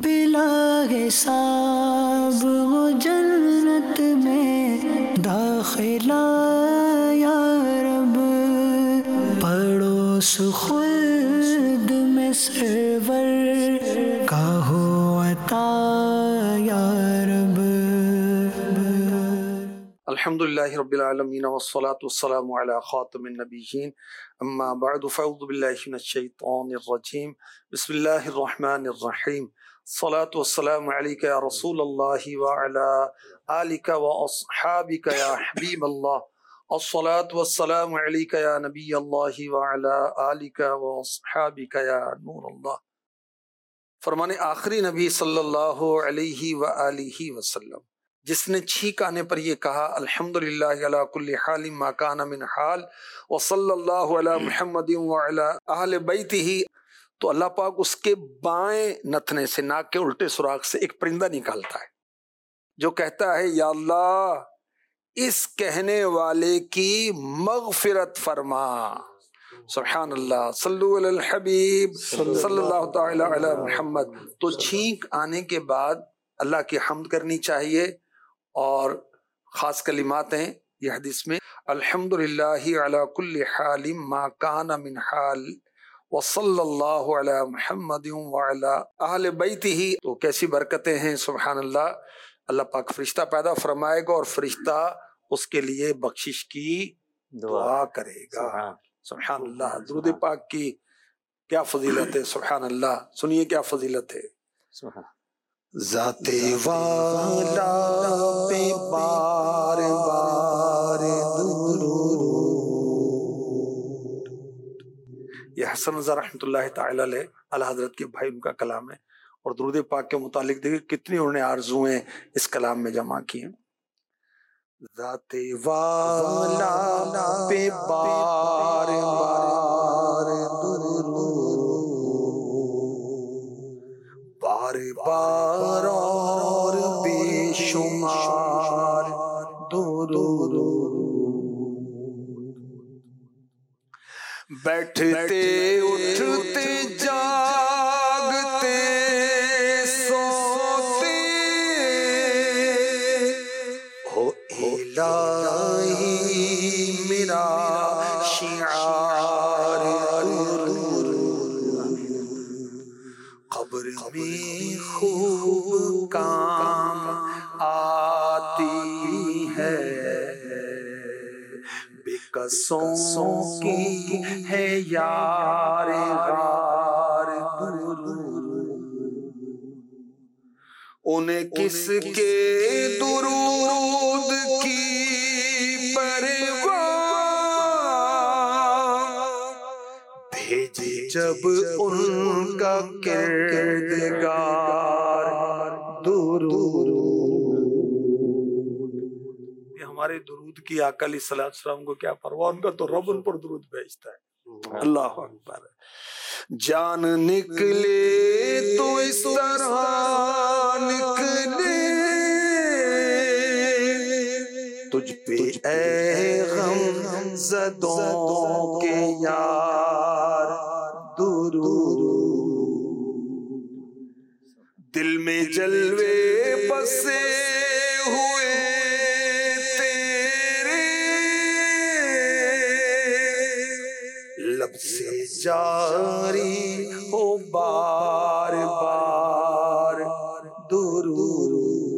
بلا حساب وہ جنت میں داخلہ یا رب، پڑوس خلد میں سرور کا ہو عطا یا رب۔ الحمدللہ رب العالمین والصلاة والسلام علی خاتم النبیین، اما بعد فاعوذ باللہ من الشیطان الرجیم، بسم اللہ الرحمن الرحیم، الصلاة والسلام علیک یا رسول اللہ وعلی آلک واصحابک یا حبیب اللہ، الصلاة والسلام علیک یا نبی اللہ وعلی آلک واصحابک یا نور اللہ۔ فرمان آخری نبی صلی اللہ علیہ وآلہ وسلم، جس نے چھینک آنے پر یہ کہا الحمدللہ علی کل حال ما کان من حال وصلی اللہ علی محمد وعلی اہل بیتہ، تو اللہ پاک اس کے بائیں نتنے سے، ناک کے الٹے سوراخ سے ایک پرندہ نکالتا ہے جو کہتا ہے یا اللہ اس کہنے والے کی مغفرت فرما۔ سبحان اللہ، صلو علی الحبیب صلی اللہ تعالی علی محمد۔ تو چھینک آنے کے بعد اللہ کی حمد کرنی چاہیے، اور خاص کلمات ہیں یہ حدیث میں، الحمدللہ علی کل حال ما کان من حال وصلی اللہ علی محمد وعلی اہل بیتہ۔ تو کیسی برکتیں ہیں، سبحان اللہ۔ اللہ پاک فرشتہ پیدا فرمائے گا اور فرشتہ اس کے لیے بخشش کی دعا کرے گا۔ سبحان اللہ۔ درود پاک کی کیا فضیلت ہے، سبحان اللہ۔ سنیے کیا فضیلت ہے۔ ذات والا پہ بار بار درود، یہ حسن رضا رحمۃ اللہ تعالی علیہ اعلیٰ حضرت کے بھائی، ان کا کلام ہے، اور درود پاک کے متعلق دیکھیں کتنی انہوں نے آرزویں اس کلام میں جمع کی ہیں۔ ذات والا پہ بار بار درود، بار بار اور بے شمار درود، بیٹھتے اٹھتے جاگتے سوتے ہو الہی میرا شعار درود، قبر میں خوب کام آتی ہے، بے قصوں کی ہے یار غار درود، انہیں کس کے درود کی پرواہ، بھیجے جب ان کا کردگار درود۔ یہ ہمارے درود کی آقا علیہ السلام کو کیا پرواہ، ان کا تو رب ان پر درود بھیجتا ہے۔ اللہ اکبر۔ جان نکلے تو اس طرح نکلے تجھ پہ اے غم زدوں کے یار درود، دل میں جلوے بسے ہوئے تیرے، لب سے جاری ہو بار بار درود۔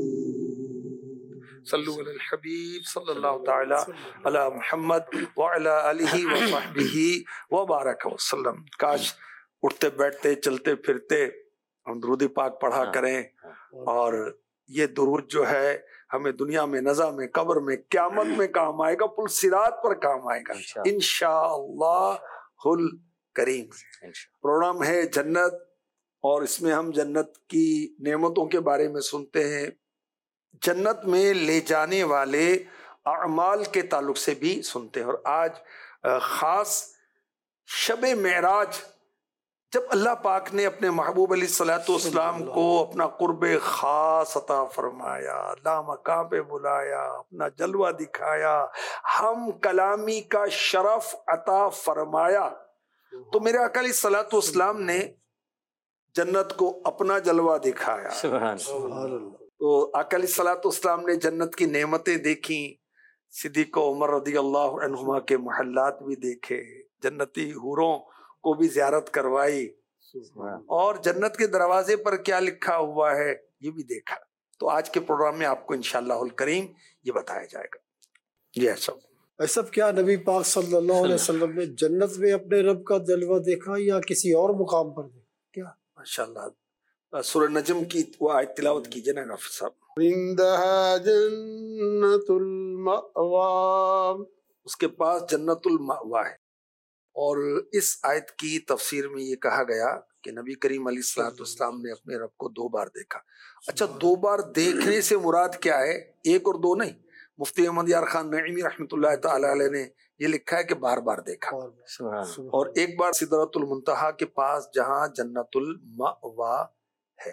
صلو علی الحبیب صلی اللہ تعالی علی محمد وعلی آلہ وصحبہ وبارک وسلم۔ کاش اٹھتے بیٹھتے چلتے پھرتے ہم درود پاک پڑھا کریں، اور یہ درود جو ہے ہمیں دنیا میں، نزا میں، قبر میں، قیامت میں کام آئے گا، پل صراط پر کام آئے گا انشاءاللہ الکریم۔ پروگرام ہے جنت، اور اس میں ہم جنت کی نعمتوں کے بارے میں سنتے ہیں، جنت میں لے جانے والے اعمال کے تعلق سے بھی سنتے ہیں۔ اور آج خاص شب معراج، جب اللہ پاک نے اپنے محبوب علیہ الصلوۃ والسلام کو اپنا قرب خاص عطا فرمایا، لامکاں پہ بلایا، اپنا جلوہ دکھایا، ہم کلامی کا شرف عطا فرمایا، تو میرے آقا علیہ الصلوۃ والسلام نے جنت کو اپنا جلوہ دکھایا. سبحان تو آقا علیہ الصلوۃ والسلام نے جنت کی نعمتیں دیکھیں، صدیق عمر رضی اللہ عنہما کے محلات بھی دیکھے، جنتی حوروں کو بھی زیارت کروائی، اور جنت کے دروازے پر کیا لکھا ہوا ہے یہ بھی دیکھا. تو آج کے پروگرام میں آپ کو انشاءاللہ الکریم یہ بتایا جائے گا. جی ایسا کیا نبی پاک صلی اللہ علیہ وسلم نے جنت میں اپنے رب کا جلوہ دیکھا یا کسی اور مقام پر دیکھا؟ کیا ماشاءاللہ سورہ نجم کی وہ آیت تلاوت کیجئے نا غافر صاحب. عندها جنت المأوى، اس کے پاس جنت المأوى ہے. اور اس آیت کی تفسیر میں یہ کہا گیا کہ نبی کریم علیہ الصلوۃ والسلام نے اپنے رب کو 2 بار دیکھا. اچھا 2 بار دیکھنے سے مراد کیا ہے؟ 1 اور 2 نہیں. مفتی احمد یار خان نعیمی رحمۃ اللہ تعالی علیہ نے یہ لکھا ہے کہ بار بار دیکھا، اور 1 بار سدرۃ المنتہا کے پاس جہاں جنت المأوى ہے.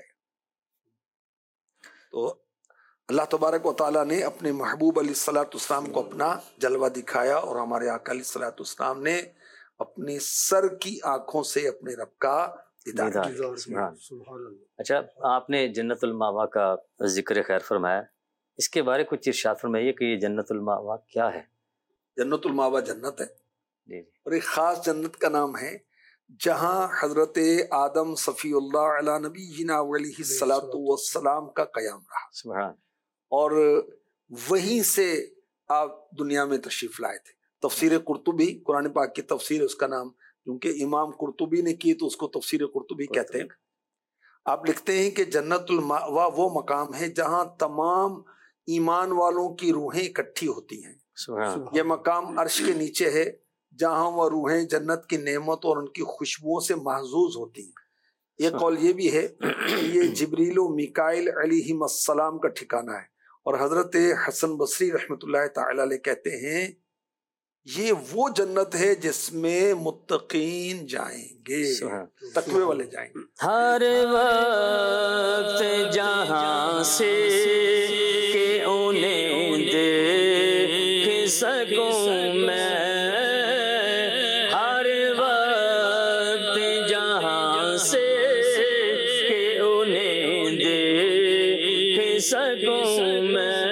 تو اللہ تبارک و تعالیٰ نے اپنے محبوب علیہ الصلوۃ والسلام کو اپنا جلوہ دکھایا، اور ہمارے آقا علیہ الصلوۃ والسلام نے اپنے سر کی آنکھوں سے اپنے رب کا دیدار کیا. اچھا، آپ نے جنت المأویٰ کا ذکر خیر فرمایا، اس کے بارے کچھ ارشاد فرمائیے کہ یہ جنت المأویٰ کیا ہے؟ جنت المأویٰ جنت ہے، جی اور ایک خاص جنت کا نام ہے جہاں حضرت آدم صفی اللہ علیہ نبینا علیہ الصلوۃ والسلام کا قیام رہا. سبحان. اور وہیں سے آپ دنیا میں تشریف لائے تھے. تفسیر قرطبی، قرآن پاک کی تفسیر اس کا نام، کیونکہ امام قرطبی نے کی تو اس کو تفسیر قرطبی کہتے ہیں. آپ لکھتے ہیں کہ جنت المأویٰ وہ مقام ہے جہاں تمام ایمان والوں کی روحیں اکٹھی ہوتی ہیں. سبحان. یہ مقام عرش کے نیچے ہے جہاں وہ روحیں جنت کی نعمت اور ان کی خوشبوؤں سے محظوظ ہوتی ہیں. ایک قول یہ بھی ہے کہ یہ جبریل و میکائیل علیہم السلام کا ٹھکانہ ہے، اور حضرت حسن بصری رحمۃ اللہ تعالی علیہ کہتے ہیں یہ وہ جنت ہے جس میں متقین جائیں گے، تقوی والے جائیں گے. ہر وقت جہاں سے کہ انہیں دیکھ سکوں میں، ہر وقت جہاں سے کہ انہیں دیکھ سکوں میں،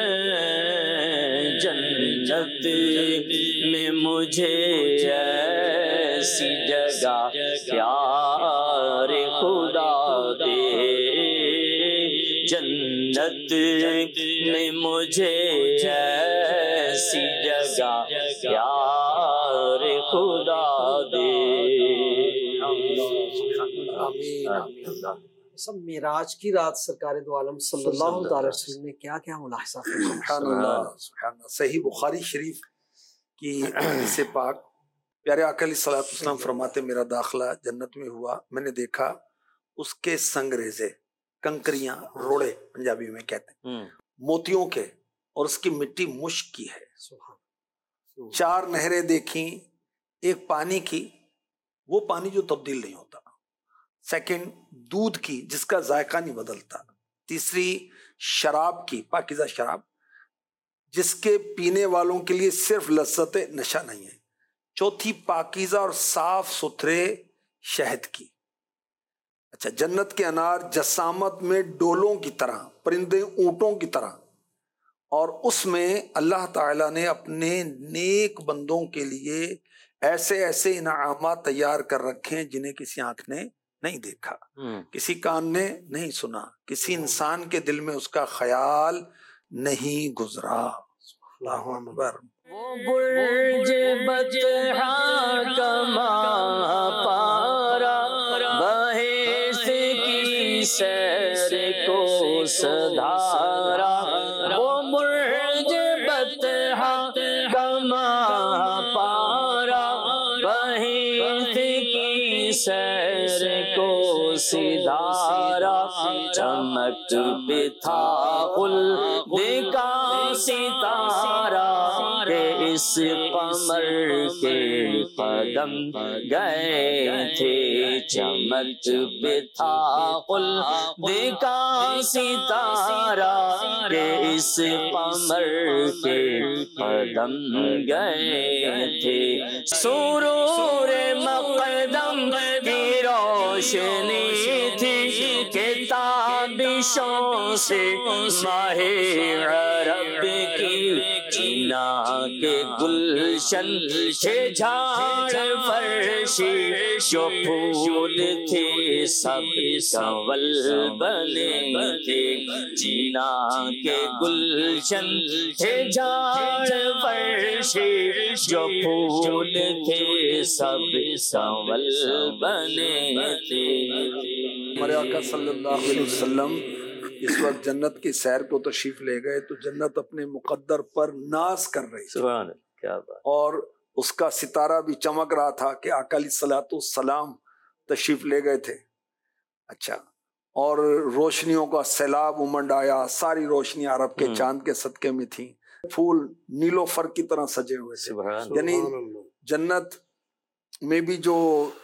جنت میں مجھے ایسی جگہ پیار خدا دے، جنت میں مجھے ایسی جگہ پیار خدا دے. سب معراج کی رات سرکار دو عالم صلی اللہ تعالی وسلم نے کیا کیا ملاحظہ فرمایا. سبحان اللہ سبحان اللہ. صحیح بخاری شریف کی حدیث پاک، پیارے آقا علیہ الصلوۃ والسلام فرماتے میرا داخلہ جنت میں ہوا، میں نے دیکھا اس کے سنگریزے، کنکریاں، روڑے پنجابی میں کہتے ہیں، موتیوں کے، اور اس کی مٹی مشک کی ہے. 4 نہریں دیکھیں، ایک پانی کی، وہ پانی جو تبدیل نہیں ہوتا. سیکنڈ دودھ کی جس کا ذائقہ نہیں بدلتا. تیسری شراب کی، پاکیزہ شراب جس کے پینے والوں کے لیے صرف لذت نشہ نہیں ہے. چوتھی پاکیزہ اور صاف ستھرے شہد کی. اچھا، جنت کے انار جسامت میں ڈولوں کی طرح، پرندے اونٹوں کی طرح، اور اس میں اللہ تعالیٰ نے اپنے نیک بندوں کے لیے ایسے ایسے انعامات تیار کر رکھے ہیں جنہیں کسی آنکھ نے نہیں دیکھا، کسی کان نے نہیں سنا، کسی انسان کے دل میں اس کا خیال نہیں گزرا. اللہ اکبر. وہ برج بطحا کا پارا بحیث کی سیر کو سدھارا، وہ برج بطحا کا پارا بحیث کی سیر کو سدھارا، چمک پہ تھا خلد کا ستارہ کہ اس قمر کے قدم گئے تھے، چمک پہ تھا خلد کا ستارہ کہ اس قمر کے قدم گئے تھے، سرور مقدم کی روشنی تھی کہ تابشوں سے ماہ عرب کی چینا کے گلشن تھے، جھاڑ فرشی جو پھول تھے سب کنول بنے تھے، چینا کے گلشن تھے، جھاڑ فرشی جو پھول تھے سب کنول بنے تھے۔ ہمارے آقا صلی اللہ علیہ وسلم اس وقت جنت کی سیر کو تشریف لے گئے تو جنت اپنے مقدر پر ناز کر رہی تھی، سبحان اللہ، کیا بات، اور اس کا ستارہ بھی چمک رہا تھا کہ آقا علیہ الصلوۃ والسلام تشریف لے گئے تھے۔ اچھا، اور روشنیوں کا سیلاب امنڈ آیا، ساری روشنیاں عرب کے چاند کے صدقے میں تھیں، پھول نیلو فر کی طرح سجے ہوئے تھے، سبحان اللہ، یعنی جنت میں بھی جو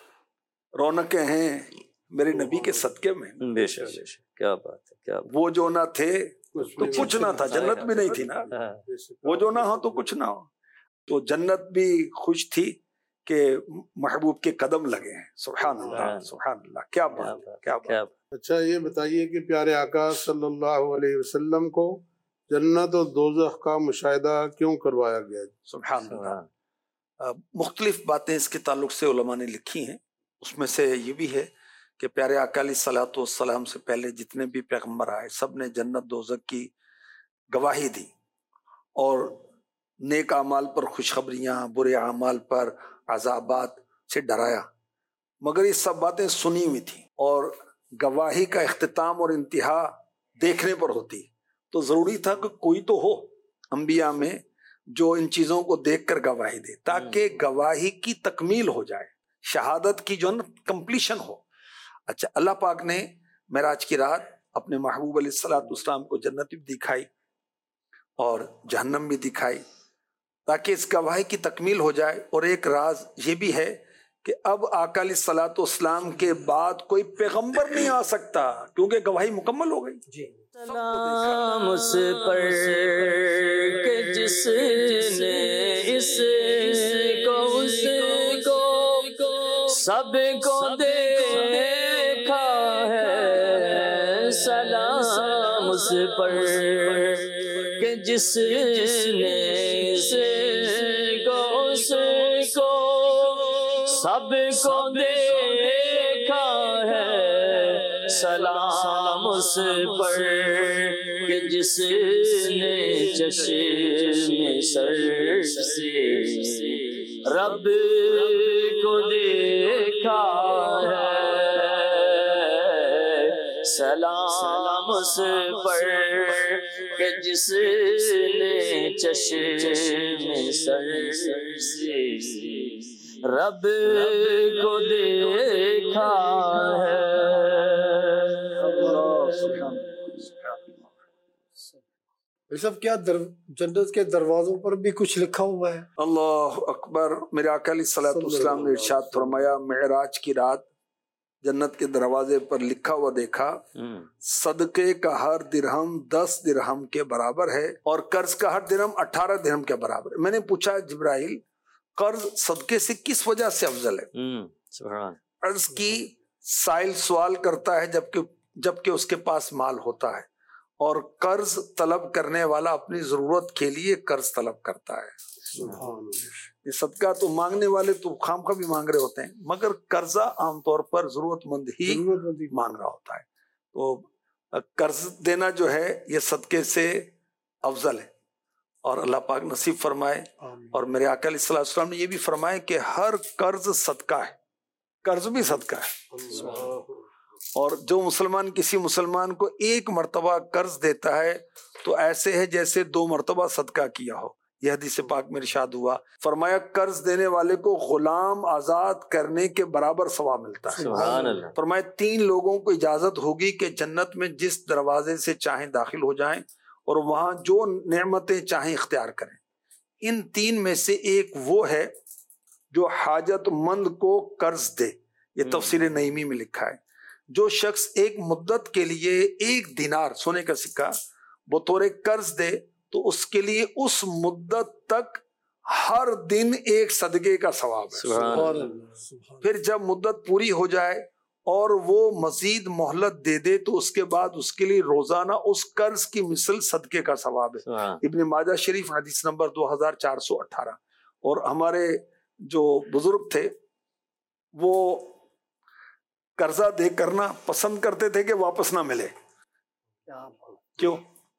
رونقیں ہیں میرے نبی کے صدقے میں، بے شک بے شک، کیا بات ہے، کیا بات، وہ جو نہ تھے تو کچھ نہ تھا، جنت بھی نہیں تھی نا، ہاں، وہ جو نہ ہو تو کچھ نہ ہو، تو جنت بھی خوش تھی کہ محبوب کے قدم لگے ہیں۔ سبحان اللہ، سبحان اللہ، کیا بات، کیا بات۔ کیا بات، اچھا یہ بتائیے کہ پیارے آقا صلی اللہ علیہ وسلم کو جنت اور دوزخ کا مشاہدہ کیوں کروایا گیا؟ سبحان اللہ۔ مختلف باتیں اس کے تعلق سے علماء نے لکھی ہیں، اس میں سے یہ بھی ہے کہ پیارے آقا علیہ الصلوۃ والسلام سے پہلے جتنے بھی پیغمبر آئے سب نے جنت دوزخ کی گواہی دی، اور نیک اعمال پر خوشخبریاں، برے اعمال پر عذابات سے ڈرایا، مگر یہ سب باتیں سنی ہوئی تھیں، اور گواہی کا اختتام اور انتہا دیکھنے پر ہوتی، تو ضروری تھا کہ کوئی تو ہو انبیاء میں جو ان چیزوں کو دیکھ کر گواہی دے، تاکہ گواہی کی تکمیل ہو جائے، شہادت کی جو کمپلیشن ہو۔ اچھا، اللہ پاک نے معراج کی رات اپنے محبوب علیہ الصلوۃ والسلام کو جنت بھی دکھائی اور جہنم بھی دکھائی تاکہ اس گواہی کی تکمیل ہو جائے، اور ایک راز یہ بھی ہے کہ اب آقا علیہ الصلوۃ والسلام کے بعد کوئی پیغمبر نہیں آ سکتا کیونکہ گواہی مکمل ہو گئی۔ سلام اس پر کہ جس نے اس کو سب کو دیکھا ہے، سلام اس پر کہ جس نے اس کو سب کو دیکھا ہے، سلام اس پر کہ جس نے چشم سر سے رب کو دیکھا ہے، سلام اس پر کہ جس نے چشم سر سے رب کو دیکھا ہے۔ سب کیا جنت کے دروازوں پر بھی کچھ لکھا ہوا ہے؟ اللہ اکبر۔ میرے آقا علیہ الصلوۃ والسلام نے ارشاد فرمایا، معراج کی رات جنت کے دروازے پر لکھا ہوا دیکھا، صدقے کا ہر درہم 10 درہم کے برابر ہے، اور قرض کا ہر درہم 18 درہم کے برابر ہے۔ میں نے پوچھا جبرائیل، قرض صدقے سے کس وجہ سے افضل ہے؟ عرض کی، سائل سوال کرتا ہے جبکہ اس کے پاس مال ہوتا ہے، اور قرض طلب کرنے والا اپنی ضرورت کے لیے قرض طلب کرتا ہے۔ یہ صدقہ تو مانگنے والے تو خواہ بھی مانگ رہے ہوتے ہیں، مگر قرضہ عام طور پر ضرورت مند ہی مانگ رہا ہوتا ہے۔ تو قرض دینا جو ہے یہ صدقے سے افضل ہے، اور اللہ پاک نصیب فرمائے۔ اور میرے آقا علیہ السلام نے یہ بھی فرمایا کہ ہر قرض صدقہ ہے، قرض بھی صدقہ ہے، اور جو مسلمان کسی مسلمان کو ایک مرتبہ قرض دیتا ہے تو ایسے ہے جیسے 2 مرتبہ صدقہ کیا ہو۔ یہ حدیث پاک میں ارشاد ہوا، فرمایا قرض دینے والے کو غلام آزاد کرنے کے برابر ثواب ملتا ہے۔ سبحان اللہ۔ فرمایا 3 لوگوں کو اجازت ہوگی کہ جنت میں جس دروازے سے چاہیں داخل ہو جائیں اور وہاں جو نعمتیں چاہیں اختیار کریں۔ ان تین میں سے ایک وہ ہے جو حاجت مند کو قرض دے. یہ تفسیر نعیمی میں لکھا ہے. جو شخص ایک مدت کے لیے 1 دینار سونے کا سکہ بطور قرض دے تو اس کے لیے اس مدت تک ہر دن ایک صدقے کا ثواب ہے. سبحان اللہ. پھر جب مدت پوری ہو جائے اور وہ مزید مہلت دے دے تو اس کے بعد اس کے لیے روزانہ اس قرض کی مثل صدقے کا ثواب ہے. ابن ماجہ شریف حدیث نمبر 2418. اور ہمارے جو بزرگ تھے وہ قرضہ دے کرنا پسند کرتے تھے کہ واپس نہ ملے. کیوں؟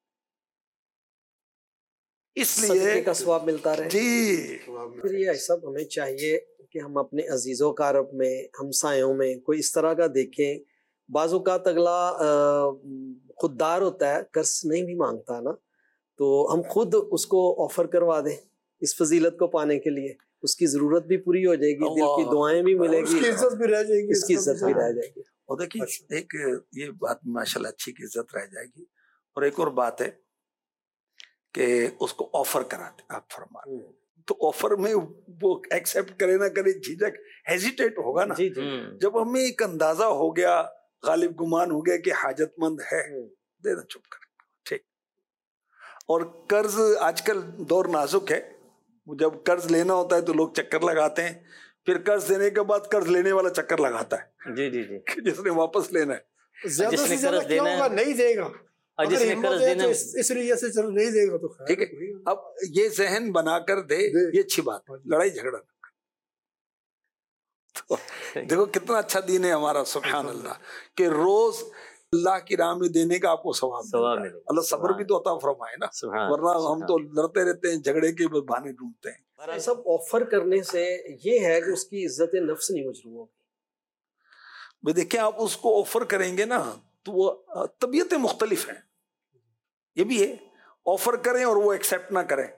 اس لیے صدقے کا ثواب ملتا رہے. جی پھر یہ سب ہمیں چاہیے کہ ہم اپنے عزیز و اقارب میں ہمسایوں میں کوئی اس طرح کا دیکھیں. بعض اوقات اگلا خوددار ہوتا ہے, قرض نہیں بھی مانگتا نا, تو ہم خود اس کو آفر کروا دیں اس فضیلت کو پانے کے لیے. اس کی ضرورت بھی پوری ہو جائے گی, دل کی دعائیں بھی ملے گی, اس کی عزت بھی رہ جائے گی, اس کی عزت بھی رہ جائے گی. اور دیکھیے ایک یہ بات ماشاءاللہ اچھی کی عزت رہ جائے گی. اور ایک اور بات ہے کہ اس کو آفر کراتے آپ فرما تو آفر میں وہ ایکسیپٹ کرے نہ کرے جھجک ہیزیٹیٹ ہوگا نا. جی جی. جب ہمیں ایک اندازہ ہو گیا, غالب گمان ہو گیا کہ حاجت مند ہے, دے دو چپ کر. ٹھیک. اور قرض آج کل دور نازک ہے. جب قرض لینا ہوتا ہے تو لوگ چکر لگاتے ہیں, پھر قرض دینے کے بعد قرض لینے والا چکر لگاتا ہے. جی جی جی. جس نے واپس لینا ہے, زیادہ سے زیادہ کیا ہوگا, نہیں دے گا. جس نے قرض دینا اس لیے سے چلو نہیں دے گا تو ٹھیک ہے. اب یہ ذہن بنا کر دے, یہ اچھی بات, لڑائی جھگڑا. دیکھو کتنا اچھا دین ہے ہمارا, سبحان اللہ, کہ روز اللہ کی راہ میں دینے کا آپ کو ثواب ملے. اللہ صبر بھی تو عطا فرمائے نا, ورنہ ہم تو لڑتے رہتے ہیں, جھگڑے کے بہانے ڈھونڈتے ہیں. یہ سب آفر کرنے سے یہ ہے کہ اس کی عزت نفس نہیں مجروح ہوگی. بھائی دیکھیں آپ اس کو آفر کریں گے نا تو وہ طبیعتیں مختلف ہیں. یہ بھی ہے آفر کریں اور وہ ایکسیپٹ نہ کریں,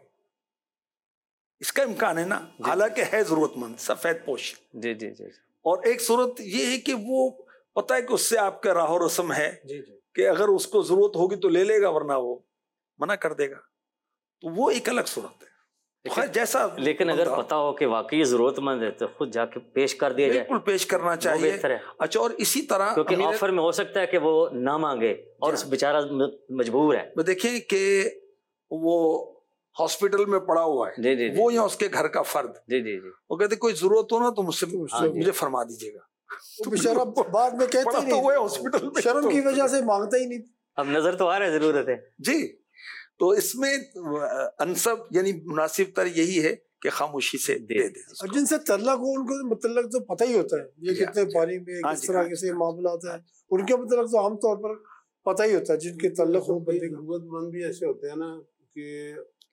اس کا امکان ہے نا, حالانکہ ہے ضرورت مند سفید پوش. جی جی جی. اور ایک صورت یہ ہے کہ وہ پتہ ہے کہ اس سے آپ کا راہ و رسم ہے کہ اگر اس کو ضرورت ہوگی تو لے لے گا, ورنہ وہ منع کر دے گا, تو وہ ایک الگ صورت ہے. جیسا لیکن اگر پتا ہو کہ واقعی ضرورت مند ہے تو خود جا کے پیش کر دیا جائے. بالکل پیش کرنا چاہیے. اچھا, اور اسی طرح کیونکہ آفر میں ہو سکتا ہے کہ وہ نہ مانگے اور اس بیچارہ مجبور ہے. دیکھیں کہ وہ ہاسپٹل میں پڑا ہوا ہے, جی جی. وہ یا اس کے گھر کا فرد, جی جی جی, وہ کہتے کوئی ضرورت ہو نا تو مجھے فرما دیجیے گا. بیچارہ بعد میں کہتا ہی نہیں, ہاسپٹل میں شرم کی وجہ سے مانگتا ہی نہیں. اب نظر تو آ رہا ہے ضرورت ہے. جی, تو اس میں انسب یعنی مناسب تر یہی ہے کہ خاموشی سے دے دے. اور جن سے تعلق ہو ان کو متعلق تو پتہ ہی ہوتا ہے یہ کتنے پانی میں کس طرح کے معاملات ہیں, ان کے متعلق تو عام طور پر پتہ ہی ہوتا ہے. جن کے تعلق ہو بندے ضرورت مند بھی ایسے ہوتے ہیں نا کہ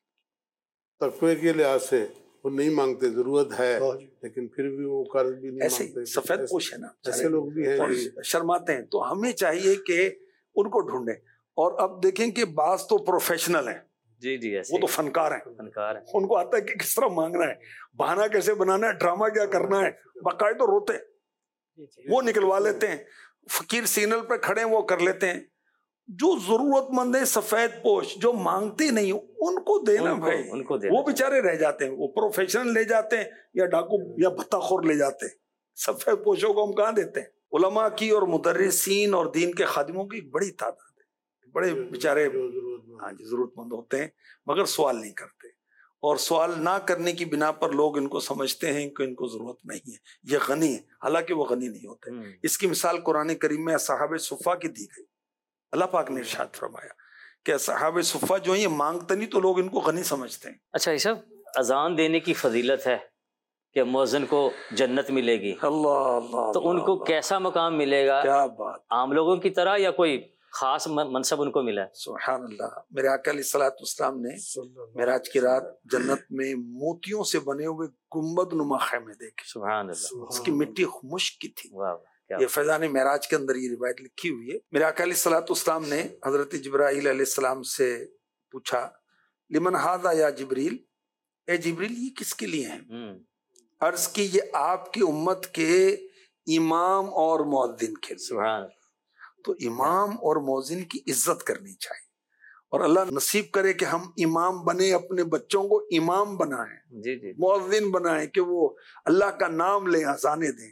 تقوی کے لحاظ سے وہ نہیں مانگتے, ضرورت ہے لیکن پھر بھی وہ قرض بھی نہیں مانگتے. سفید پوش ہے نا, ایسے لوگ بھی ہیں, شرماتے ہیں. تو ہمیں چاہیے کہ ان کو ڈھونڈیں. اور اب دیکھیں کہ بعض تو پروفیشنل ہیں, جی جی, وہ تو فنکار ہیں, ان کو آتا ہے کہ کس طرح مانگنا ہے, بہانہ کیسے بنانا ہے, ڈرامہ کیا کرنا ہے, باقاعدہ روتے وہ نکلوا لیتے ہیں. فقیر سگنل پہ کھڑے ہیں وہ کر لیتے ہیں. جو ضرورت مند ہیں سفید پوش جو مانگتے نہیں ان کو دینا بھائی, وہ بیچارے رہ جاتے ہیں. وہ پروفیشنل لے جاتے ہیں یا ڈاکو یا بھتہ خور لے جاتے ہیں, سفید پوشوں کو ہم کہاں دیتے ہیں. علماء کی اور مدرسین اور دین کے خادموں کی بڑی تعداد ہے, بڑے بیچارے ہاں جی ضرورت مند ہوتے ہیں مگر سوال نہیں کرتے, اور سوال نہ کرنے کی بنا پر لوگ ان کو سمجھتے ہیں کہ ان کو ضرورت نہیں ہے, یہ غنی ہے, حالانکہ وہ غنی نہیں ہوتے. اس کی مثال قرآن کریم میں اصحاب صفہ کی دی گئی. اللہ پاک نے ارشاد فرمایا کہ اصحاب صفہ جو ہیں یہ مانگتے نہیں تو لوگ ان کو غنی سمجھتے ہیں. اچھا یہ سب اذان دینے کی فضیلت ہے کہ مؤذن کو جنت ملے گی, اللہ اللہ, تو ان کو کیسا مقام ملے گا؟ کیا بات, عام لوگوں کی طرح یا کوئی خاص منصب ان کو ملا ہے؟ سبحان اللہ. میرے آقا علیہ الصلوۃ والسلام نے معراج کی رات جنت میں موتیوں سے بنے ہوئے گنبد نما خیمے دیکھے. سبحان اللہ. اس کی مٹی مشک کی تھی. واہ, یہ فیضان معراج کے اندر یہ روایت لکھی ہوئی ہے. میرے آقا علیہ الصلوۃ والسلام نے حضرت جبرائیل علیہ السلام سے پوچھا, لمن ھذا یا جبریل, اے جبریل یہ کس کے لیے ہیں؟ عرض کی یہ آپ کی امت کے امام اور مؤذن کے لیے. سبحان. تو امام اور مؤذن کی عزت کرنی چاہیے, اور اللہ نصیب کرے کہ ہم امام بنے، اپنے بچوں کو امام بنائیں، جی جی مؤذن بنائیں کہ وہ اللہ کا نام لیں، اذانیں دیں۔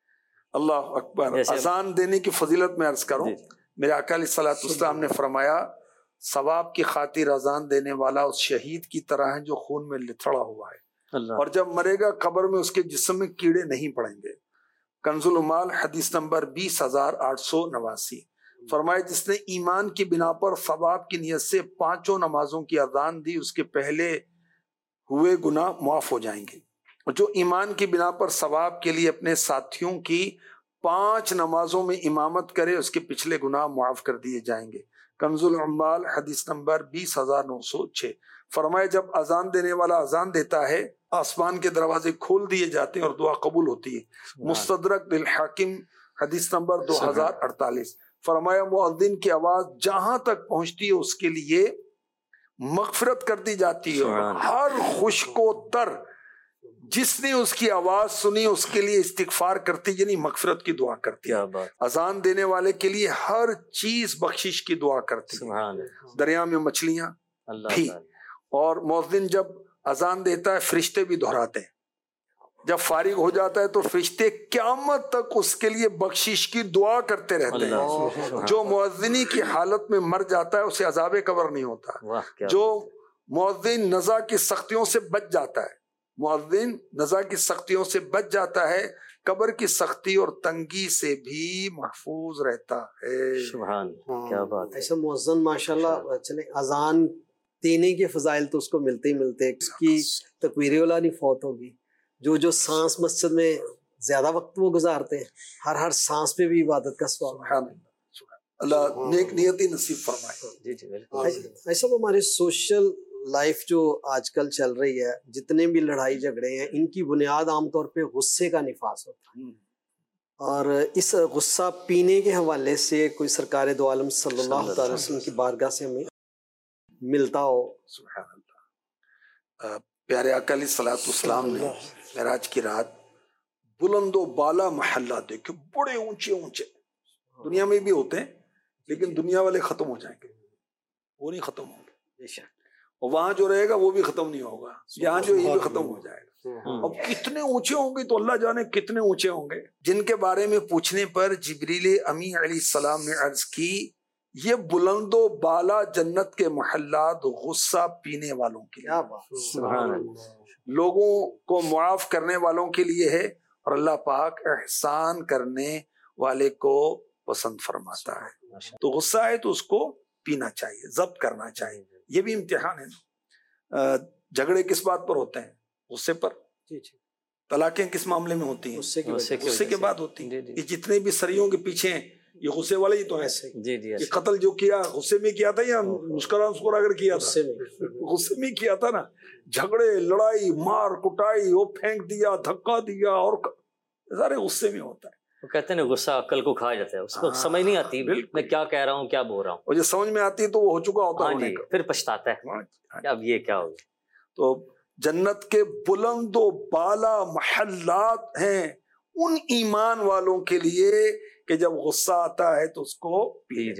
اللہ اکبر۔ اذان دینے کی فضیلت میں عرض کروں، میرے آقا علیہ الصلوۃ والسلام نے فرمایا ثواب کی خاطر اذان دینے والا اس شہید کی طرح ہے جو خون میں لتھڑا ہوا ہے، اور جب مرے گا قبر میں اس کے جسم میں کیڑے نہیں پڑیں گے۔ کنز العمال حدیث نمبر 20,889۔ فرمایا جس نے ایمان کی بنا پر ثواب کی نیت سے 5 نمازوں کی اذان دی اس کے پہلے ہوئے گناہ معاف ہو جائیں گے، اور جو ایمان کی بنا پر ثواب کے لیے اپنے ساتھیوں کی 5 نمازوں میں امامت کرے اس کے پچھلے گناہ معاف کر دیے جائیں گے۔ کنز العمال حدیث نمبر 20,906۔ فرمایا جب اذان دینے والا اذان دیتا ہے آسمان کے دروازے کھول دیے جاتے ہیں اور دعا قبول ہوتی ہے۔ مستدرک للحاکم حدیث نمبر 2048۔ فرمایا مؤذن کی آواز جہاں تک پہنچتی ہے اس کے لیے مغفرت کر دی جاتی ہے، ہر خشک و تر جس نے اس کی آواز سنی اس کے لیے استغفار کرتی، یعنی مغفرت کی دعا کرتی ہے۔ اذان دینے والے کے لیے ہر چیز بخشش کی دعا کرتی ہے، دریا میں مچھلیاں بھی، اور مؤذن جب اذان دیتا ہے فرشتے بھی دہراتے ہیں، جب فارغ ہو جاتا ہے تو فرشتے قیامت تک اس کے لیے بخشش کی دعا کرتے رہتے ہیں۔ جو مؤذنی کی حالت میں مر جاتا ہے اسے عذاب قبر نہیں ہوتا۔ جو مؤذن نزا کی سختیوں سے بچ جاتا ہے، مؤذن نزا کی سختیوں سے بچ جاتا ہے، قبر کی سختی اور تنگی سے بھی محفوظ رہتا ہے۔ سبحان، کیا بات ہے۔ ایسا مؤذن ماشاءاللہ چلے اذان دینے کے فضائل تو اس کو ملتے ہی ملتے، اس کی تکبیر اولا نہیں فوت ہوگی۔ جو سانس مسجد میں زیادہ وقت وہ گزارتے ہیں، ہر سانس پہ بھی عبادت کا ثواب۔ اللہ نیک نیتی نصیب فرمائے۔ جی جی بالکل۔ ایسا وہ ہمارے سوشل لائف جو آج کل چل رہی ہے، جتنے بھی لڑائی جھگڑے ہیں ان کی بنیاد عام طور پہ غصے کا نفاذ ہوتا ہے، اور اس غصہ پینے کے حوالے سے کوئی سرکار دو عالم صلی اللہ تعالی وسلم کی بارگاہ سے ہمیں ملتا ہو۔ سبحان اللہ۔ پیارے آقا علیہ الصلوۃ والسلام نے معراج کی رات بلند و بالا محلات دیکھے، بڑے اونچے اونچے، دنیا میں بھی ہوتے ہیں لیکن دنیا والے ختم ہو جائیں گے، وہ نہیں ختم ہوں گے، اور وہاں جو رہے گا وہ بھی ختم نہیں ہوگا، یہاں جو یہ بھی ختم ہو جائے گا۔ اب کتنے اونچے ہوں گے تو اللہ جانے کتنے اونچے ہوں گے، جن کے بارے میں پوچھنے پر جبریل امی علیہ السلام نے عرض کی یہ بلند و بالا جنت کے محلات غصہ پینے والوں کے لیے، لوگوں کو معاف کرنے والوں کے لیے ہے، اور اللہ پاک احسان کرنے والے کو پسند فرماتا ہے۔ تو غصہ ہے تو اس کو پینا چاہیے، ضبط کرنا چاہیے۔ یہ بھی امتحان ہے نا، جھگڑے کس بات پر ہوتے ہیں؟ غصے پر۔ طلاقیں کس معاملے میں ہوتی ہیں؟ غصے کے بعد ہوتی ہیں۔ یہ جتنے بھی سریوں کے پیچھے ہیں یہ غصے والے ہی تو ہیں۔ یہ قتل جو کیا غصے میں کیا تھا یا مسکرا کر کیا تھا؟ غصے میں کیا تھا نا۔ جھگڑے، لڑائی، مار کٹائی، وہ پھینک دیا، دھکا دیا، اور سارے غصے میں ہوتا ہے۔ وہ کہتے ہیں غصہ عقل کو کھا جاتا ہے، اس کو سمجھ نہیں آتی میں کیا کہہ رہا ہوں، کیا بول رہا ہوں، اور جو سمجھ میں آتی ہے تو وہ ہو چکا ہوتا ہے، پھر پچھتاتا ہے اب یہ کیا ہو گیا۔ تو جنت کے بلند و بالا محلات ہیں ان ایمان والوں کے لیے کہ جب غصہ آتا ہے تو اس کو پی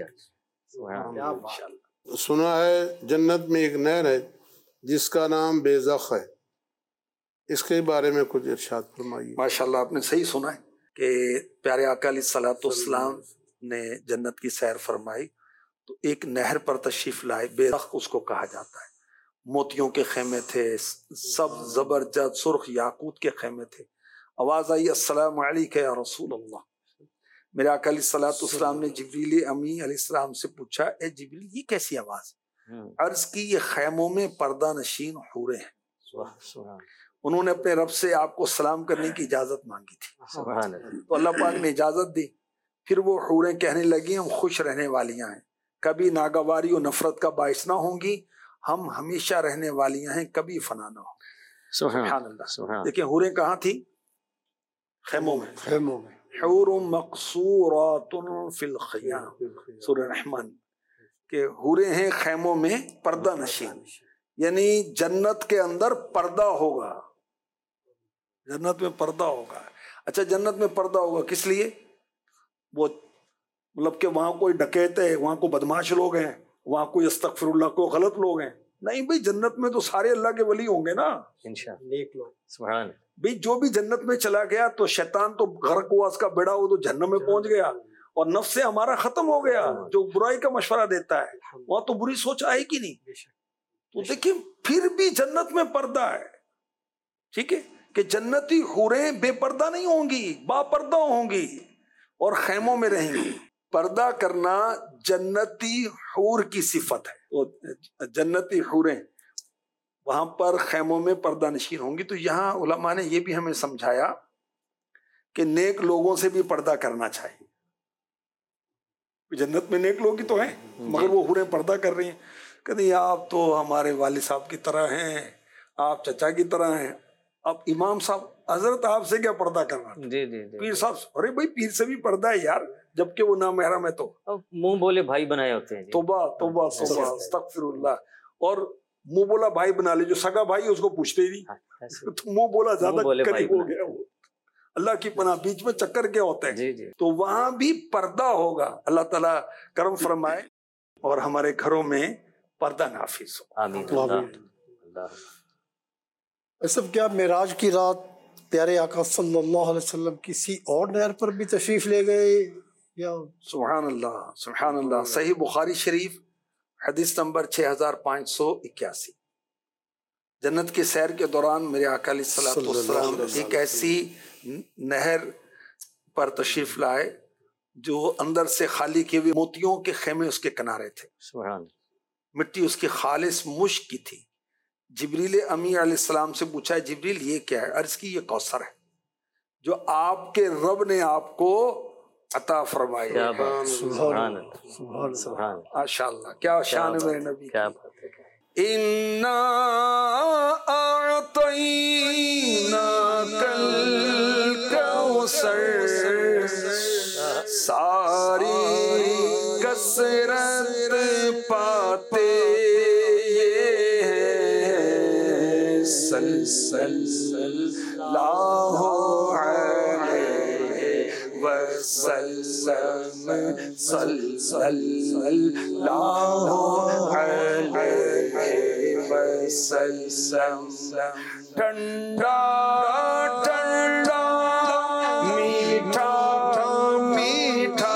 جائے۔ سنا ہے جنت میں ایک نہر ہے جس کا نام بیزخ ہے، اس کے بارے میں کچھ ارشاد فرمائیے۔ ماشاءاللہ، آپ نے صحیح سنا ہے کہ پیارے آقا علیہ الصلوۃ والسلام نے جنت کی سیر فرمائی تو ایک نہر پر تشریف لائے، بیزخ اس کو کہا جاتا ہے۔ موتیوں کے خیمے تھے، سبز زبرجد سرخ یاقوت کے خیمے تھے۔ آواز آئی السلام علیکہ یا رسول اللہ۔ میرے آقا علیہ الصلوۃ والسلام نے جبریل امی علیہ السلام سے پوچھا اے جبریل یہ کیسی آواز ہے؟ عرض کی یہ خیموں میں پردہ نشین حوریں ہیں، انہوں نے اپنے رب سے آپ کو سلام کرنے کی اجازت مانگی تھی، تو اللہ پاک نے اجازت دی۔ پھر وہ حوریں کہنے لگی ہم خوش رہنے والیاں ہیں، کبھی ناگواری و نفرت کا باعث نہ ہوں گی، ہم ہمیشہ رہنے والیاں ہیں، کبھی فنا نہ ہوں گی۔ سبحان اللہ۔ دیکھیں حوریں کہاں تھی؟ خیموں میں۔ حور مقصورات فی الخیام، سورہ رحمان، کہ حوریں ہیں خیموں میں پردہ نشین، یعنی جنت کے اندر پردہ ہوگا، جنت میں پردہ ہوگا۔ اچھا جنت میں پردہ ہوگا کس لیے؟ وہ مطلب کہ وہاں کوئی ڈکیت ہے، وہاں کوئی بدماش لوگ ہیں، वहां कोई अस्तगफिरुल्लाह को गलत लोग हैं, नहीं भाई, जन्नत में तो सारे अल्लाह के वली होंगे ना इंशाअल्लाह। नेक लोग। सुभान भाई। जो भी जन्नत में चला गया तो शैतान तो गर्क हुआ, उसका बेड़ा वो तो जहन्नम में पहुंच गया, और नफ्स से हमारा खत्म हो गया। जो बुराई का मशवरा देता है वहां तो बुरी सोच आएगी नहीं। तो देखिए फिर भी जन्नत में पर्दा है, ठीक है, कि जन्नती हुरें बेपर्दा नहीं होंगी, बापर्दा होंगी और खैमों में रहेंगी। पर्दा करना जन्नती हूर की सिफत है। तो जन्नती हुरें वहां पर खैमों में पर्दा नशीन होंगी। तो यहाँ उलमा ने ये भी हमें समझाया कि नेक लोगों से भी पर्दा करना चाहिए। जन्नत में नेक लोग ही तो हैं, मगर वो हुरें पर्दा कर रही हैं। कहते आप तो हमारे वालिद साहब की तरह हैं, आप चचा की तरह हैं, अब इमाम साहब हजरत आपसे क्या पर्दा करना। जी जी जी। पीर साहब, अरे भाई पीर से भी पर्दा है यार, जबकि वो नामहरम है। तो मुंह बोले भाई बनाए होते हैं। तौबा तौबा तौबा, अस्तगफिरुल्लाह। और मुंह बोला भाई बना ले, जो सगा भाई है उसको पूछते ही नहीं। तो मुंह बोला ज्यादा करीब हो गया वो। अल्लाह की पनाह, बीच में चक्कर क्या होते हैं। जी जी। तो वहां भी पर्दा होगा। अल्लाह ताला करम फरमाए और हमारे घरों में पर्दा नाफिज हो। आमीन। ऐसा क्या मेराज की रात प्यारे आका सल्लल्लाहु अलैहि वसल्लम किसी और नहर पर भी तशरीफ ले गए या? सुभान अल्लाह, सुभान अल्लाह। सही बुखारी शरीफ हदीस नंबर 6581। जन्नत की सैर के दौरान मेरे आका अलैहिस्सलातु वस्सलाम एक ऐसी नहर पर तशरीफ लाए जो अंदर से खाली किए हुए मोतियों के खेमे उसके किनारे थे। मिट्टी उसकी खालिस मुश्क की थी। जिब्रील अमी अलैहिस्सलाम से पूछा है, जिब्रील ये क्या है? अर्ज की ये कौसर है जो आपके रब ने आपको अता फरमाई। माशाअल्लाह, क्या शान है मेरे नबी। क्या बात है। इन्ना आतैनाकल कौसर, सारी कसरत पाते सल्लल्लाहु अलैहि वसल्लम, सल्लल्लाहु अलैहि वसल्लम। ठंडा ठंडा मीठा मीठा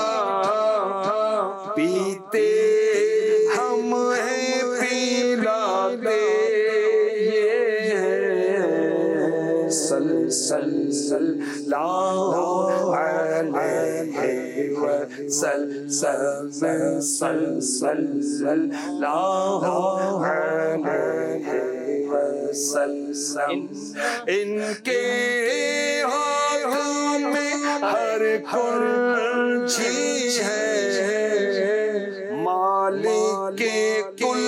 पीते हम हैं पिलाते सल्लल्लाहु अलैहि वसल्लम, सल्लल्लाहु अलैहि वसल्लम। इनके हाथों में हर कुर्सी है, मालिक के कुल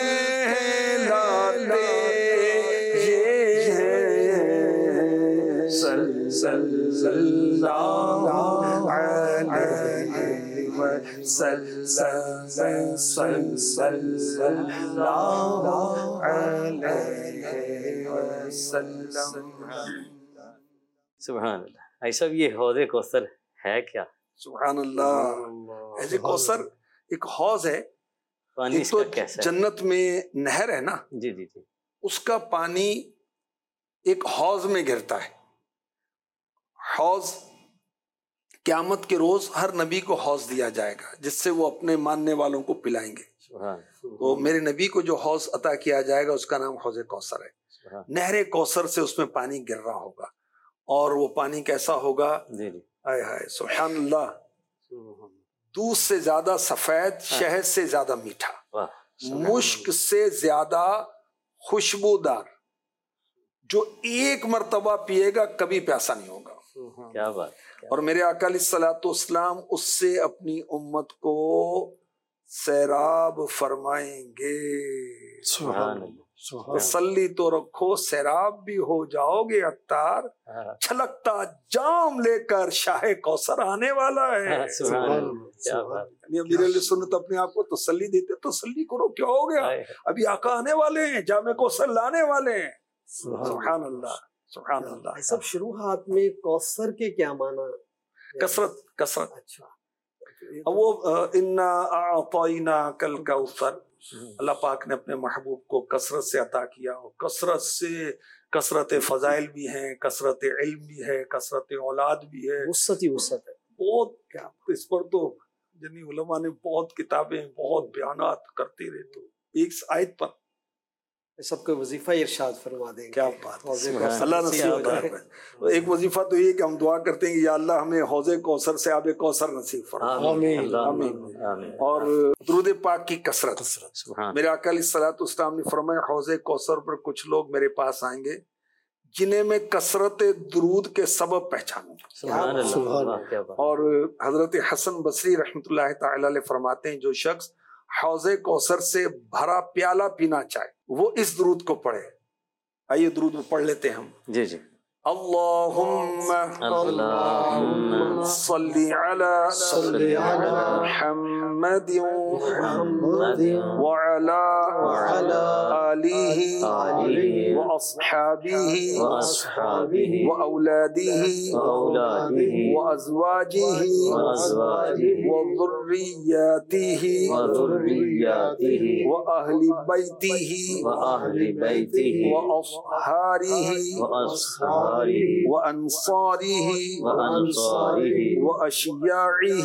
कहलाते सल्लल्लाहु अलैहि वसल्लम, सल्लल्लाहु अलैहि वसल्लम। सुभान अल्लाह। ऐसा ये हौज़े कौसर है क्या? सुभान अल्लाह। ऐसे कौसर एक हौज है। पानी एक इसका तो कैसा है? जन्नत में नहर है ना, जी जी जी। उसका पानी एक हौज में गिरता है। हौज क़यामत के रोज हर नबी को हौज दिया जाएगा जिससे वो अपने मानने वालों को पिलाएंगे। तो मेरे नबी को जो हौज अता किया जाएगा उसका नाम हौज़े कौसर है। नहरे कौसर से उसमें पानी गिर रहा होगा और वो पानी कैसा होगा? आय हाय सुभान अल्लाह। दूध से ज्यादा सफेद, शहद से ज्यादा मीठा, मुश्क से ज्यादा खुशबूदार, जो एक मर्तबा पिएगा कभी प्यासा नहीं होगा। क्या बात। और मेरे आका अलैहिस्सलाम उससे अपनी उम्मत को सैराब फरमाएंगे। तसल्ली तो रखो, सैराब भी हो जाओगे अत्तार, छलकता जाम लेकर शाहे कौसर आने वाला है। अमीर सुन्नत अपने आप को तसल्ली देते, तसल्ली करो, क्या हो गया, अभी आका आने वाले हैं, जामे कौसर लाने वाले हैं। सुभान अल्लाह, सुभान अल्लाह। सब शुरुआत में कौसर के क्या माना? कसरत, कसरत। अच्छा, اب وہ انا اعطینا کل کوثر، اللہ پاک نے اپنے محبوب کو کثرت سے عطا کیا، اور کثرت سے کثرت فضائل بھی ہیں، کثرت علم بھی ہے، کثرت اولاد بھی ہے، وسعت ہی وسعت ہے. بہت کیا اس پر تو جنہی علماء نے بہت کتابیں بہت بیانات کرتے رہے، تو ایک آیت پر سب کو وظیفہ ارشاد فرما دیں گے. کیا بات ہے، اللہ نصیب فرمائے. ایک وظیفہ تو یہ کہ ہم دعا کرتے ہیں کہ یا اللہ ہمیں حوض کوثر سے آب کوثر نصیب فرما. آمین آمین. اور درود پاک کی کثرت. میرے آقا علیہ الصلوۃ والسلام نے فرمایا حوض کوثر پر کچھ لوگ میرے پاس آئیں گے جنہیں میں کثرت درود کے سبب پہچانوں. سبحان اللہ. اور حضرت حسن بصری رحمۃ اللہ تعالی علیہ فرماتے ہیں جو شخص حوض کوثر سے بھرا پیالہ پینا چاہے وہ اس درود کو پڑھے. آئیے درود میں پڑھ لیتے ہیں ہم. جی جی. اللہم صلی علی محمد وعلی آلہ واصحابہ واولادہ وازواجہ وذریاتہ واہل بیتہ واصحارہ وأنصاره وأشياعه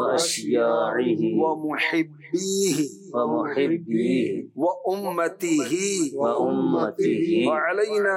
ومحبيه وأمته وعلينا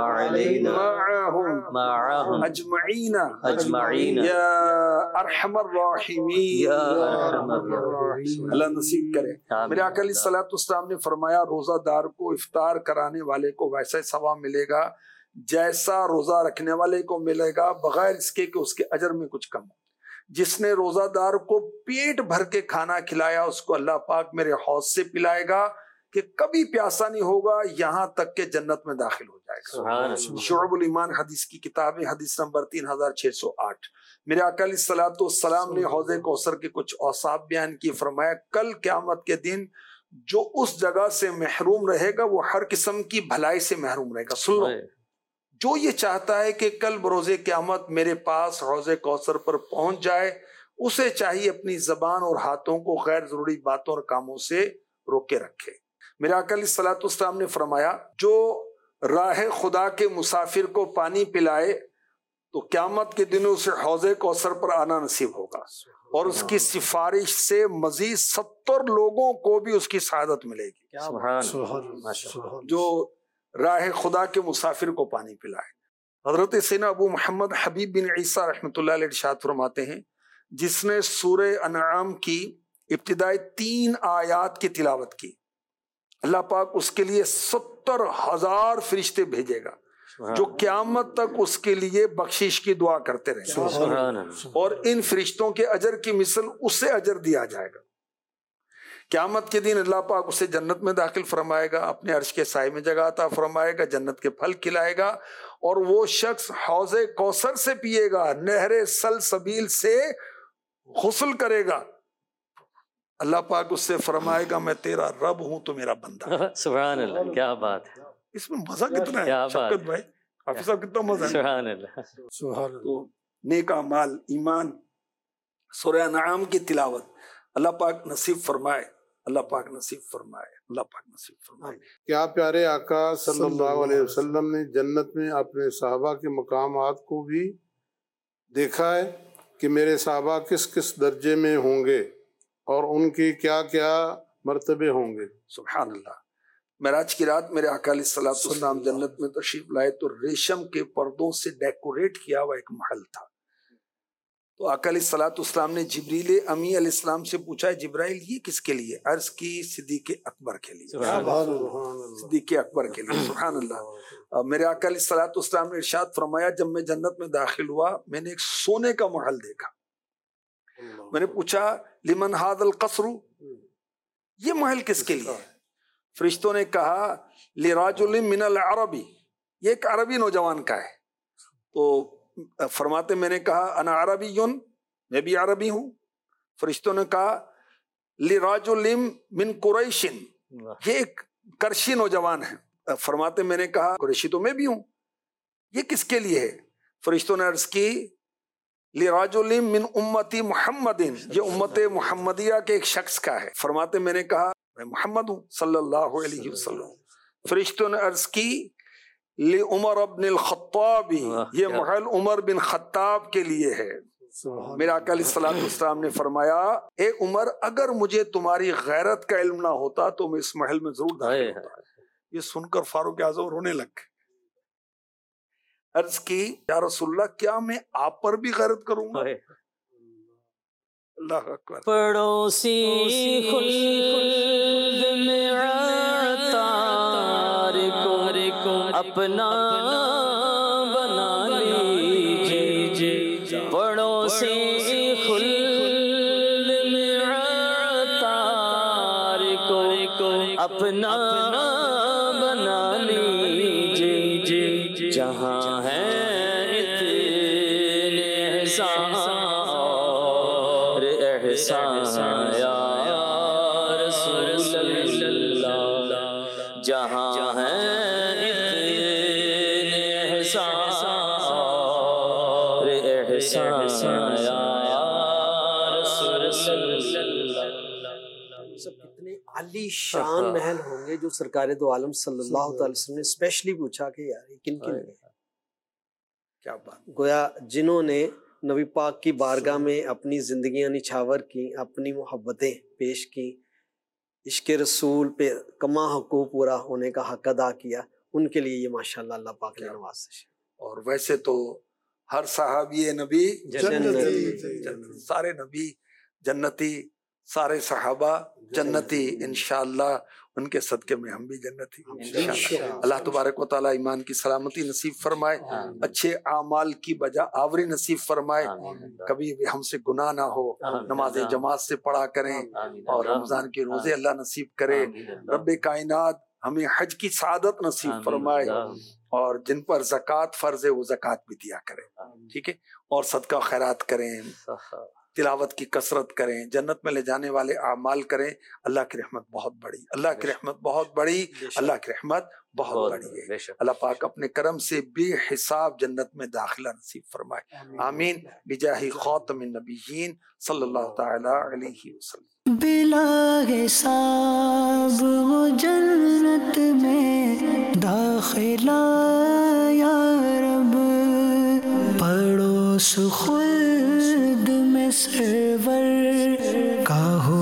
معهم أجمعين يا أرحم الراحمين. اللہ نصیب کرے. میرے آقا علیہ الصلوۃ والسلام نے فرمایا روزہ دار کو افطار کرانے والے کو ویسا ہی ثواب ملے گا جیسا روزہ رکھنے والے کو ملے گا، بغیر اس کے کہ اس کے اجر میں کچھ کم ہو. جس نے روزہ دار کو پیٹ بھر کے کھانا کھلایا اس کو اللہ پاک میرے حوض سے پلائے گا کہ کبھی پیاسا نہیں ہوگا یہاں تک کہ جنت میں داخل ہو جائے گا. شعب الایمان حدیث کی کتاب ہے، حدیث نمبر 3608. میرے آقا علیہ الصلوۃ والسلام نے حوض کوثر کے کچھ اوصاف بیان کیے. فرمایا کل قیامت کے دن جو اس جگہ سے محروم رہے گا وہ ہر قسم کی بھلائی سے محروم رہے گا. سن لو، جو یہ چاہتا ہے کہ کل بروز قیامت میرے پاس حوض کوثر پر پہنچ جائے اسے چاہیے اپنی زبان اور ہاتھوں کو غیر ضروری باتوں اور کاموں سے روکے رکھے. میرے آقا علیہ الصلوۃ والسلام نے فرمایا جو راہ خدا کے مسافر کو پانی پلائے تو قیامت کے دنوں سے حوض کوثر پر آنا نصیب ہوگا، اور اس کی سفارش سے مزید 70 لوگوں کو بھی اس کی سعادت ملے گی. جو راہ خدا کے مسافر کو پانی پلائے. حضرت سیدنا ابو محمد حبیب بن عیسیٰ رحمۃ اللہ علیہ ارشاد فرماتے ہیں جس نے سورہ انعام کی ابتدائی 3 آیات کی تلاوت کی اللہ پاک اس کے لیے 70,000 فرشتے بھیجے گا جو قیامت تک اس کے لیے بخشش کی دعا کرتے رہیں گے، اور ان فرشتوں کے اجر کی مثل اسے اجر دیا جائے گا. قیامت کے دن اللہ پاک اسے جنت میں داخل فرمائے گا، اپنے عرش کے سائے میں جگہ عطا فرمائے گا، جنت کے پھل کھلائے گا، اور وہ شخص حوض کوثر سے پیے گا، نہر سلسبیل سے غسل کرے گا. اللہ پاک اس سے فرمائے گا میں تیرا رب ہوں تو میرا بندہ. سبحان اللہ، کیا بات ہے. اس میں مزہ کتنا ہے شفقت بھائی، حافظ صاحب کتنا مزہ ہے. سبحان اللہ. تو نیک اعمال، ایمان، سورہ انعام کی تلاوت اللہ پاک نصیب فرمائے، اللہ پاک نصیب فرمائے، اللہ پاک نصیب فرمائے. کیا پیارے آقا صلی اللہ علیہ وسلم نے جنت میں اپنے صحابہ کے مقامات کو بھی دیکھا ہے کہ میرے صحابہ کس کس درجے میں ہوں گے اور ان کی کیا کیا مرتبے ہوں گے؟ سبحان اللہ. معراج کی رات میرے آقا علیہ الصلوۃ والسلام جنت میں تشریف لائے تو ریشم کے پردوں سے ڈیکوریٹ کیا ہوا ایک محل تھا. تو آقا علیہ الصلوۃ والسلام نے جبریل امی علیہ السلام سے پوچھا جبرائیل یہ کس کے لیے؟ عرض کی صدیق اکبر کے لیے. صدیق اکبر کے لیے. سبحان اللہ. میرے آقا علیہ الصلوۃ والسلام نے ارشاد فرمایا جب میں جنت میں داخل ہوا میں نے ایک سونے کا محل دیکھا. میں نے پوچھا لمن ھذا القصر، یہ محل کس کے لیے؟ فرشتوں نے کہا لراجل من العرب، یہ ایک عربی نوجوان کا ہے. تو فرماتے میں نے کہا انا عربی، میں بھی عربی ہوں. فرشتوں نے کہا لراجل من قریش، یہ ایک کرشی نوجوان ہے. فرماتے میں نے کہا قریشی تو میں بھی ہوں، یہ کس کے لیے ہے؟ فرشتوں نے عرض کی लिराजुल मिन उम्मती मुहम्मदिन, ये उम्मत मुहम्मदिया के एक शख्स का है। फरमाते मैंने कहा मैं मोहम्मद हूँ सल्लल्लाहु अलैहि वसल्लम। फरिश्तों ने अर्ज की li उमर अब्न खत्ताबी, ये महल उमर बिन खत्ताब के लिए है। मेरे आका अलैहिस्सलाम ने फरमाया ए उमर, अगर मुझे तुम्हारी गैरत का इल्म ना होता तो मैं इस महल में जरूर दाखिल होता। ये सुनकर फारूक आज़म रोने लग गए। अर्ज की या रसूलल्लाह, क्या मैं आप पर भी गैरत करूंगा? अल्लाह अकबर। पड़ोसी खुल्द में अतार को अपना बना लीजिए, पड़ोसी खुल्द में अतार को अपना बना लीजिए, जहाँ है इतने एहसान या रसूलल्लाह, जहाँ है इतने एहसान या रसूलल्लाह। सब कितने आली शान महल होंगे जो सरकार दो आलम सल्लल्लाहु अलैहि वसल्लम ने स्पेशली पूछा कि यार ये किन किन है। क्या बात। गोया जिन्होंने नबी पाक की बारगाह में अपनी जिंदगियां निछावर की, अपनी मोहब्बतें पेश की, इश्क रसूल पे कमा हकूक पूरा होने का हक अदा किया, उनके लिए ये माशाल्लाह अल्लाह पाक ने नवाज़िश। और वैसे तो हर सहाबी नबी जन्नती, सारे नबी जन्नती, सारे सहाबा जन्नती, इंशाअल्लाह उनके सदके में हम भी जन्नती इंशाअल्लाह। अल्लाह तबारक व तआला ईमान की सलामती नसीब फरमाए, अच्छे आमाल की बजा आवरी नसीब फरमाए, कभी भी हमसे गुनाह ना हो, नमाज जमात से पढ़ा करें और रमजान के रोजे अल्लाह नसीब करे। रब्बे कायनात हमें हज की सादत नसीब फरमाए और जिन पर ज़कात फर्ज है वो ज़कात भी दिया करें, ठीक है। और सदका खैरात करें, तिलावत की कसरत करें, जन्नत में ले जाने वाले आमाल करें। अल्लाह की रहमत बहुत बड़ी, अल्लाह की रहमत बहुत बड़ी, अल्लाह की रहमत बहुत बड़ी है। अल्लाह पाक अपने करम से बेहिसाब जन्नत में दाखिला नसीब फरमाए, आमीन। बिजाही खातमिन नबिय्यीन सल्लल्लाहु तआला अलैहि वसल्लम। बिला हिसाब वो जन्नत में दाखिला या रब, पड़ोस खुल्द में सरवर का हो